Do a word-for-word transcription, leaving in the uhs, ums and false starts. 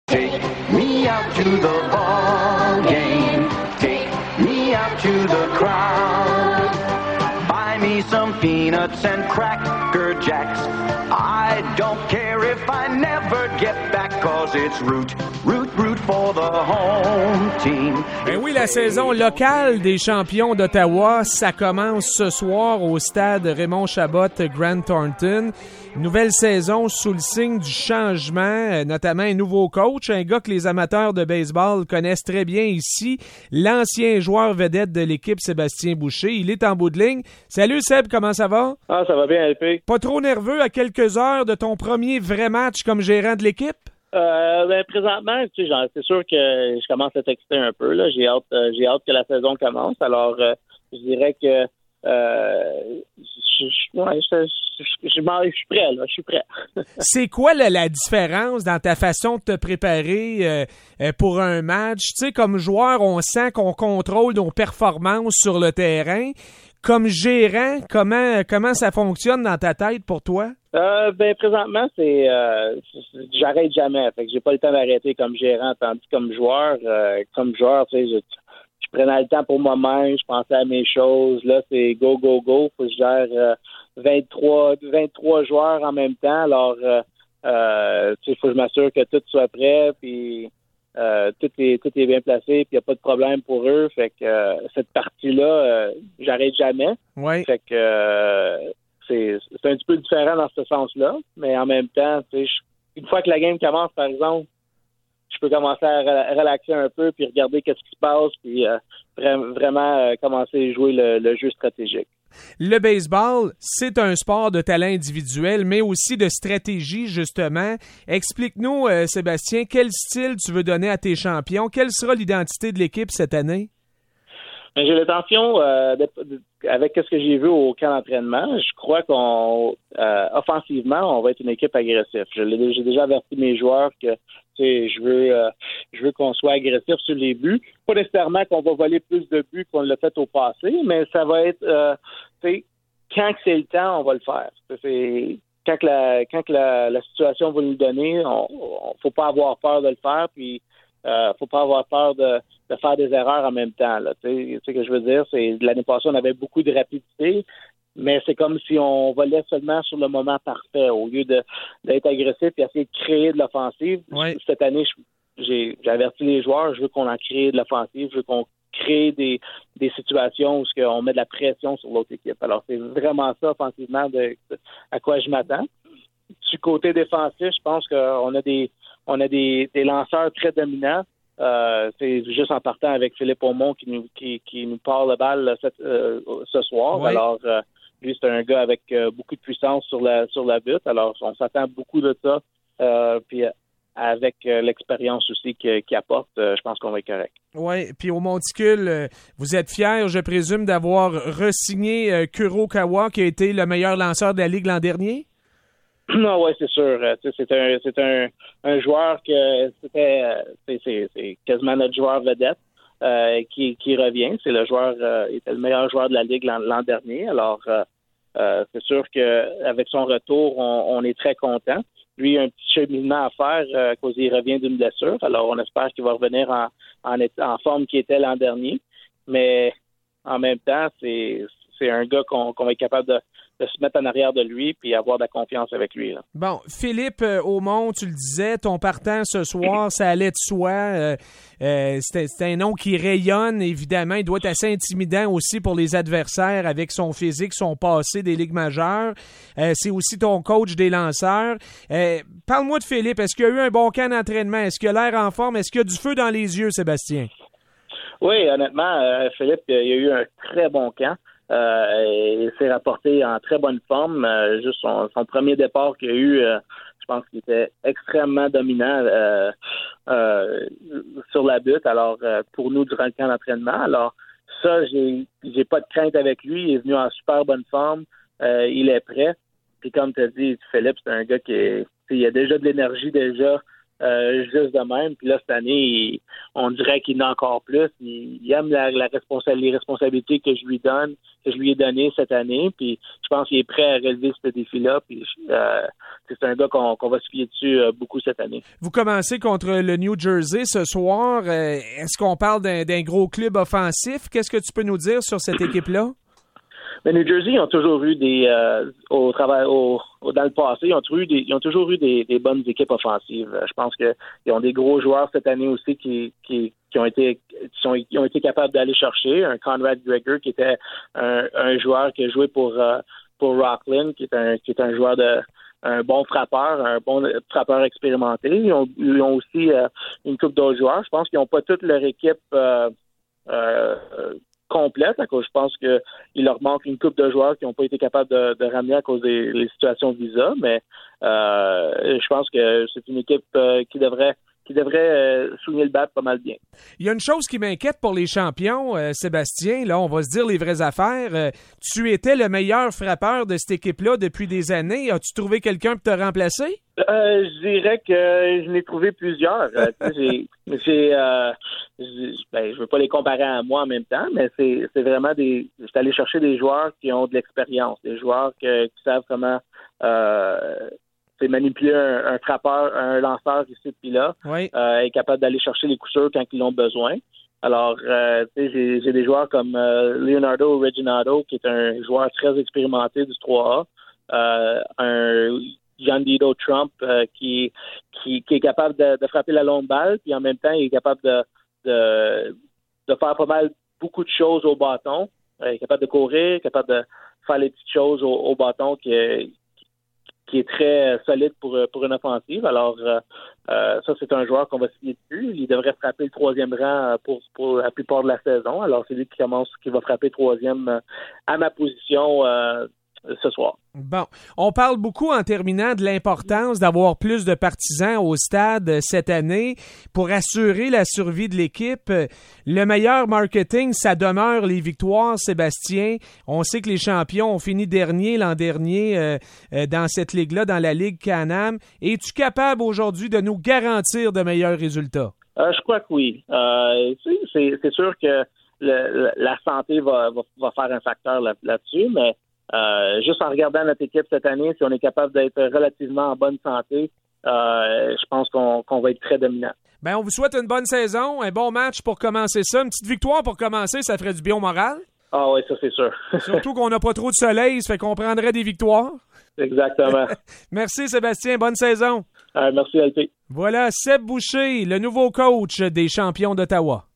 Take me out to the ball game. Take me out to the crowd. Buy me some peanuts and cracker jacks. I don't care if I never get back, cause it's root, root, root for the home team. Ben oui, la saison locale des champions d'Ottawa, ça commence ce soir au stade Raymond Chabot Grant Thornton. Nouvelle saison sous le signe du changement, notamment un nouveau coach, un gars que les amateurs de baseball connaissent très bien ici, l'ancien joueur vedette de l'équipe Sébastien Boucher. Il est en bout de ligne. Salut Seb, comment ça va? Ah, ça va bien, L P. Pas trop nerveux à quelques heures de ton premier vrai match comme gérant de l'équipe? Euh, ben, présentement, tu sais, genre, c'est sûr que je commence à t'exciter un peu, là. J'ai hâte, euh, j'ai hâte que la saison commence. Alors, euh, je dirais que Euh, je, je, ouais, je, je, je, je, je suis prêt, là, je suis prêt. C'est quoi la, la différence dans ta façon de te préparer euh, euh, pour un match? Tu sais, comme joueur, on sent qu'on contrôle nos performances sur le terrain. Comme gérant, comment comment ça fonctionne dans ta tête pour toi? Euh, ben présentement, c'est, euh, c'est j'arrête jamais. Fait que j'ai pas le temps d'arrêter comme gérant, tandis que comme joueur, euh, comme joueur, tu sais, je Je prenais le temps pour moi-même, je pensais à mes choses. Là, c'est go, go, go. Faut que je gère euh, vingt-trois, vingt-trois joueurs en même temps. Alors, euh, euh, tu sais, faut que je m'assure que tout soit prêt, puis euh, tout est tout est bien placé, puis il n'y a pas de problème pour eux. Fait que euh, cette partie-là, euh, j'arrête jamais. Oui. Fait que euh, c'est, c'est un petit peu différent dans ce sens-là, mais en même temps, tu sais, une fois que la game commence, par exemple, je peux commencer à relaxer un peu puis regarder qu'est-ce qui se passe puis euh, vraiment euh, commencer à jouer le, le jeu stratégique. Le baseball, c'est un sport de talent individuel, mais aussi de stratégie, justement. Explique-nous, euh, Sébastien, quel style tu veux donner à tes champions? Quelle sera l'identité de l'équipe cette année? Bien, j'ai l'intention, euh, de, de, avec ce que j'ai vu au camp d'entraînement, je crois qu'on, euh, offensivement, on va être une équipe agressive. Je l'ai, j'ai déjà averti mes joueurs que je veux euh, je veux qu'on soit agressif sur les buts. Pas nécessairement qu'on va voler plus de buts qu'on l'a fait au passé, mais ça va être euh, quand que c'est le temps, on va le faire. C'est, quand que la quand que la, la situation va nous donner, on, on faut pas avoir peur de le faire, puis euh, faut pas avoir peur de, de faire des erreurs en même temps. Là. Tu sais ce que je veux dire, c'est l'année passée, on avait beaucoup de rapidité. Mais c'est comme si on volait seulement sur le moment parfait au lieu de d'être agressif et essayer de créer de l'offensive. Oui. Cette année, j'ai, j'ai averti les joueurs, je veux qu'on en crée de l'offensive, je veux qu'on crée des, des situations où on met de la pression sur l'autre équipe. Alors, c'est vraiment ça, offensivement, de, de, à quoi je m'attends. Du côté défensif, je pense qu'on a des on a des, des lanceurs très dominants. Euh, c'est juste en partant avec Philippe Aumont qui nous qui, qui nous part le balle cette, euh, ce soir. Oui. Alors, euh, lui, c'est un gars avec euh, beaucoup de puissance sur la sur la butte. Alors, on s'attend beaucoup de ça. Euh, puis avec euh, l'expérience aussi qu'il qui apporte, euh, je pense qu'on va être correct. Oui, puis au Monticule, euh, vous êtes fiers, je présume, d'avoir re-signé euh, Kurokawa, qui a été le meilleur lanceur de la Ligue l'an dernier? Non, oui, c'est sûr. Euh, c'est un c'est un, un joueur que c'était euh, c'est, c'est, c'est quasiment notre joueur vedette. Euh, qui, qui revient. C'est le joueur, euh, il était le meilleur joueur de la Ligue l'an, l'an dernier. Alors, euh, euh, c'est sûr qu'avec son retour, on, on est très content. Lui, il a un petit cheminement à faire euh, à cause il revient d'une blessure. Alors, on espère qu'il va revenir en, en, en forme qu'il était l'an dernier. Mais en même temps, c'est, c'est un gars qu'on, qu'on va être capable de, de se mettre en arrière de lui puis avoir de la confiance avec lui. Là. Bon, Philippe euh, Aumont, tu le disais, ton partant ce soir, ça allait de soi. Euh, euh, c'était, c'était un nom qui rayonne, évidemment. Il doit être assez intimidant aussi pour les adversaires avec son physique, son passé des ligues majeures. Euh, c'est aussi ton coach des lanceurs. Euh, parle-moi de Philippe. Est-ce qu'il y a eu un bon camp d'entraînement? Est-ce qu'il a l'air en forme? Est-ce qu'il y a du feu dans les yeux, Sébastien? Oui, honnêtement, euh, Philippe, il y a eu un très bon camp. Euh, il s'est rapporté en très bonne forme. Euh, juste son, son premier départ qu'il a eu, euh, je pense qu'il était extrêmement dominant euh, euh, sur la butte. Alors, euh, pour nous, durant le camp d'entraînement. Alors, ça, j'ai j'ai pas de crainte avec lui. Il est venu en super bonne forme. Euh, il est prêt. Puis comme tu as dit, Philippe, c'est un gars qui est, il a déjà de l'énergie déjà. Euh, juste de même. Puis là, cette année, il, on dirait qu'il en a encore plus. Il, il aime la, la responsa- les responsabilités que je lui donne, que je lui ai données cette année. Puis je pense qu'il est prêt à relever ce défi-là. Puis euh, c'est un gars qu'on, qu'on va se fier dessus euh, beaucoup cette année. Vous commencez contre le New Jersey ce soir. Euh, est-ce qu'on parle d'un, d'un gros club offensif? Qu'est-ce que tu peux nous dire sur cette équipe-là? Mais New Jersey, ils ont toujours eu des euh, au travail au, au dans le passé, ils ont toujours eu des ils ont toujours eu des, des bonnes équipes offensives. Je pense que ils ont des gros joueurs cette année aussi qui qui, qui ont été qui, sont, qui ont été capables d'aller chercher un Conrad Gregor qui était un, un joueur qui a joué pour euh, pour Rockland, qui est un qui est un joueur de un bon frappeur, un bon frappeur expérimenté. Ils ont, ils ont aussi euh, une couple d'autres joueurs. Je pense qu'ils n'ont pas toute leur équipe euh, euh, complète, à cause je pense qu'il leur manque une couple de joueurs qui n'ont pas été capables de, de ramener à cause des, des situations de visa, mais euh, je pense que c'est une équipe euh, qui devrait qui devrait euh, souligner le bat pas mal bien. Il y a une chose qui m'inquiète pour les champions, euh, Sébastien, là, on va se dire les vraies affaires. Euh, tu étais le meilleur frappeur de cette équipe-là depuis des années. As-tu trouvé quelqu'un pour te remplacer? Euh, je dirais que je n'ai trouvé plusieurs. Euh, j'ai, j'ai, euh, j'ai, ben, je veux pas les comparer à moi en même temps, mais c'est, c'est vraiment des. Je suis allé chercher des joueurs qui ont de l'expérience, des joueurs que, qui savent comment euh, c'est manipuler un, un frappeur, un lanceur ici puis là, oui. euh, est capable d'aller chercher les coups sûrs quand ils l'ont besoin. Alors, euh, tu sais, j'ai, j'ai des joueurs comme euh, Leonardo Reginado, qui est un joueur très expérimenté du trois A, euh, un John Dido Trump euh, qui, qui qui est capable de, de frapper la longue balle, puis en même temps, il est capable de de, de faire pas mal beaucoup de choses au bâton. Euh, il est capable de courir, capable de faire les petites choses au, au bâton qui est qui est très solide pour pour une offensive. Alors euh, euh, ça, c'est un joueur qu'on va se fier dessus. Il devrait frapper le troisième rang pour pour la plupart de la saison. Alors c'est lui qui commence, qui va frapper troisième à ma position euh, ce soir. Bon, on parle beaucoup en terminant de l'importance d'avoir plus de partisans au stade cette année pour assurer la survie de l'équipe. Le meilleur marketing, ça demeure les victoires, Sébastien. On sait que les champions ont fini dernier l'an dernier euh, euh, dans cette ligue-là, dans la Ligue Can-Am. Es-tu capable aujourd'hui de nous garantir de meilleurs résultats? Euh, je crois que oui. Euh, c'est, c'est sûr que le, la santé va, va, va faire un facteur là, là-dessus, mais Euh, juste en regardant notre équipe cette année, si on est capable d'être relativement en bonne santé, euh, je pense qu'on, qu'on va être très dominant. Ben, on vous souhaite une bonne saison, un bon match pour commencer ça. Une petite victoire pour commencer, ça ferait du bien au moral. Ah oui, ça c'est sûr. Surtout qu'on n'a pas trop de soleil, ça fait qu'on prendrait des victoires. Exactement. Merci Sébastien, bonne saison. Euh, merci L P. Voilà, Seb Boucher, le nouveau coach des champions d'Ottawa.